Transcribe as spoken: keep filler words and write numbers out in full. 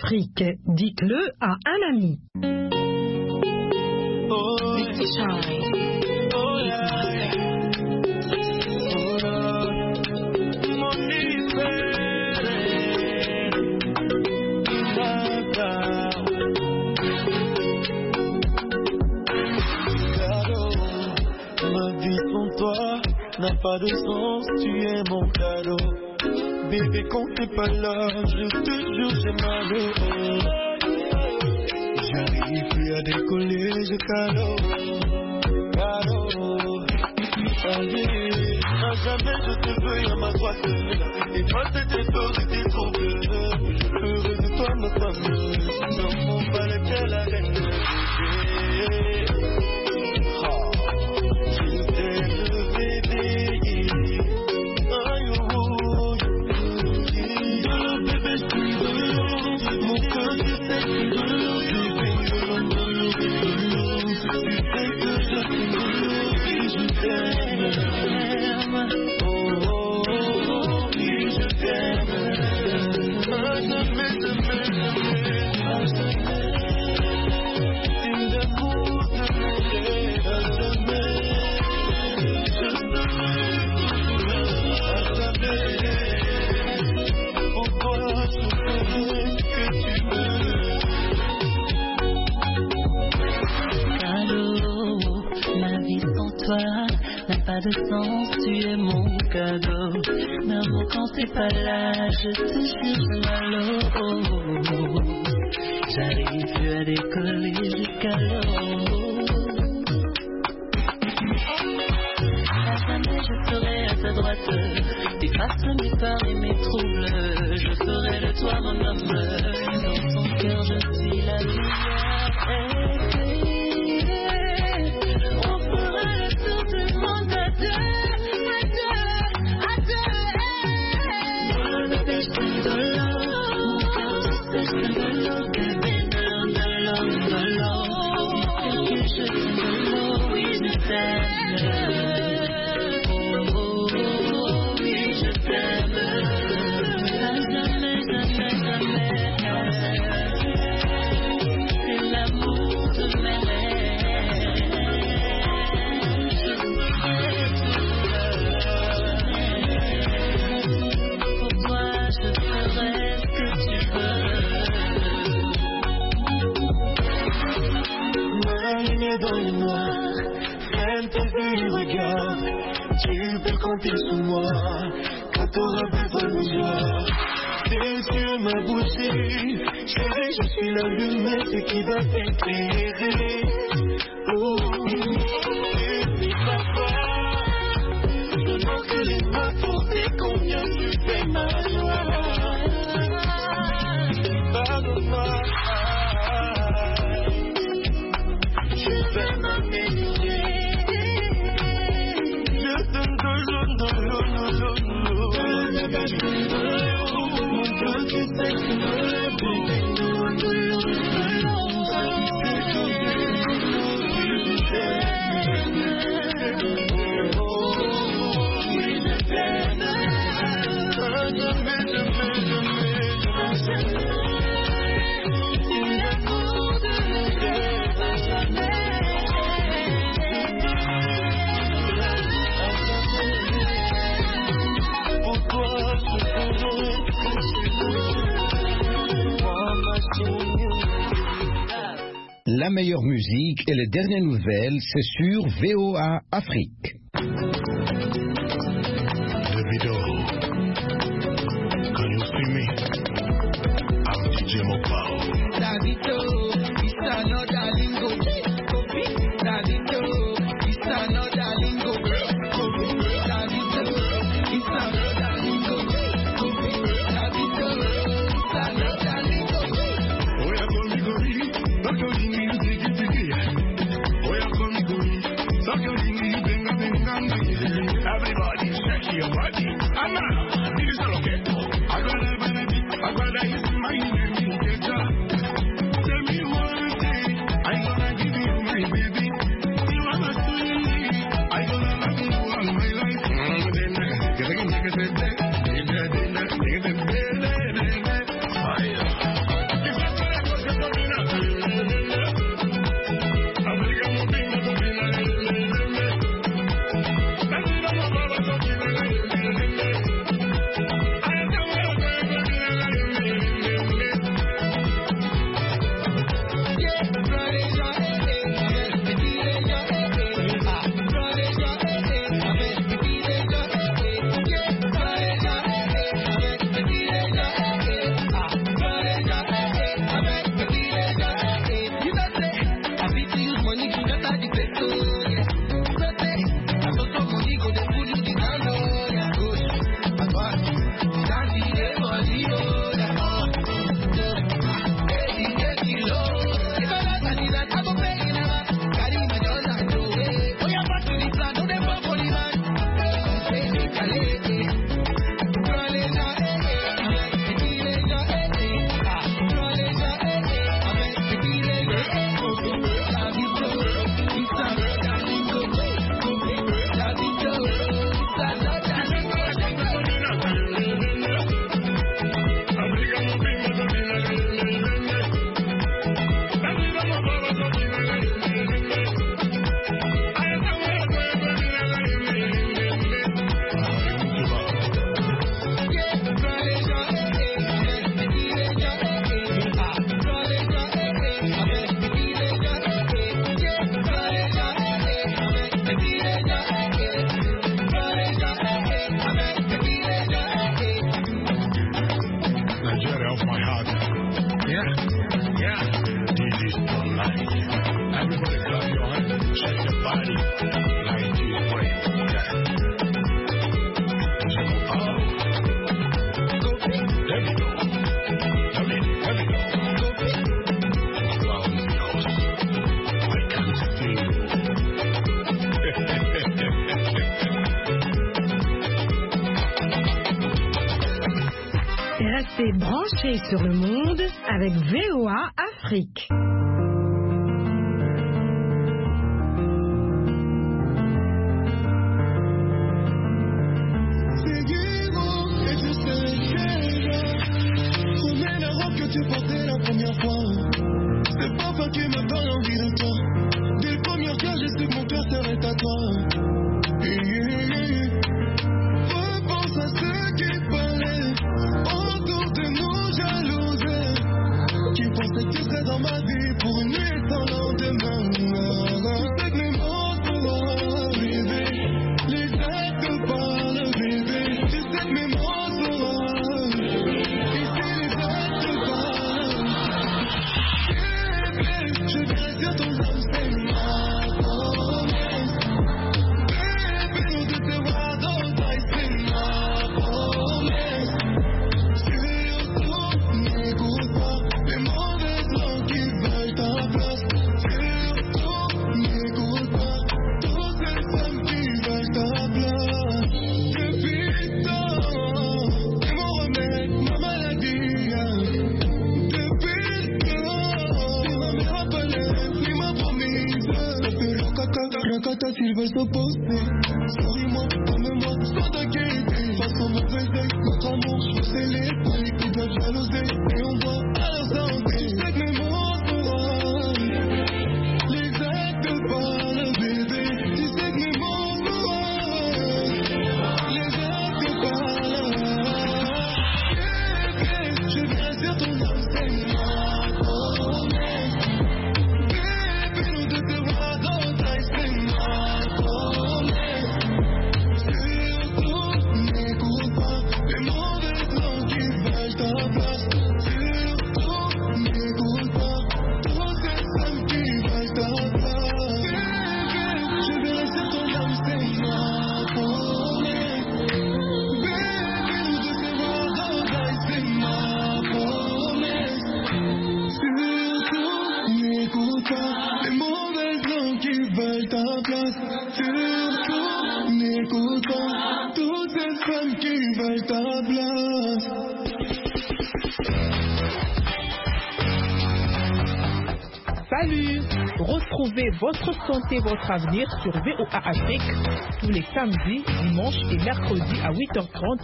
Afrique, dites-le à un ami. Oh, oh, yeah. N'a pas de sens, tu es mon cadeau. Bébé, quand t'es pas là, je te jure, j'ai mal au haut. J'arrive plus à décoller, je cadeau. Cadeau. Allez, à jamais je te veux à ma droite. Et toi, c'était tôt, j'étais trop bleu. Heureux de toi, ma femme. Dans mon palais, t'es la reine. Pas de sens, tu es mon cadeau. D'amour quand t'es pas là, je te jure mal au haut. J'arrive plus à décoller jusqu'à l'eau. À jamais je serai à ta droite. T'effaces mes peurs et mes troubles. Je ferai de toi mon homme. Dans ton cœur je suis la lumière. Tu peux compter sur moi quand t'auras besoin de moi. Tes yeux, ma bougie, chérie, je suis la lumière qui va t'éclairer. Oh, et papa, je manque les mains pour dire combien tu fais ma joie. Pardonne-moi, je vais m'améliorer. La meilleure musique et les dernières nouvelles, c'est sur V O A Afrique. Davido, can you see me? I'm D J Mopao. Davido, it's another lingo. Davido, it's another lingo. Davido, it's another lingo. Davido, it's another lingo. Oh, yeah, come me, go me. Don't you leave me, take it, take it. Oh, yeah, come me, go me. Don't you leave me, bring up, bring up. Everybody, shake your body. I'm not. This is all okay. I got a baby. I got a hit in my name. Tell me one thing. I'm gonna give you my baby. You are my sweetie. I'm gonna love you all my life. Mm, then, get again, get it, get it, get it, get it, get it, get it. Fire. Restez branchés sur le monde avec V O A Afrique. Tu portais la première fois, c'est pas toi qui me donne envie de toi. Dès le premier cas, j'ai su que mon cœur serait à toi. Yeah, yeah, yeah. Repense à ceux qui parlaient autour de nous jalousés, qui pensaient que tu serais dans ma vie pour une nuit sans lendemain. Tu sais que mes mots seront arrivés, les actes parlent bébé. Tu sais que mes mots seront s'ils veulent s'opposer, souris-moi, aime-moi, sans t'inquiéter. Face au mauvais œil, notre amour, je sais les bruits qui doivent jalouser. Et on voit à la santé. Tu sais que mes mots seront les actes parlent bébé. Tu sais que mes mots seront les actes parlent. Bébé, je viens sur ton âme, c'est ma promesse. Bébé, nous deux te voir dans ta c'est ma promesse. Surtout, n'écoute pas les mauvaises langues qui veulent ta place. Surtout, n'écoute pas toutes ces femmes qui veulent ta place. Bébé, je verrai sur ton âme, c'est ma promesse. Bébé, nous deux te voir dans ta c'est ma promesse. Surtout, n'écoute pas les mauvaises langues qui veulent ta place. Surtout, n'écoute pas toutes ces femmes qui veulent ta place. Salut! Retrouvez votre santé, votre avenir sur V O A Afrique tous les samedis, dimanches et mercredis à huit heures trente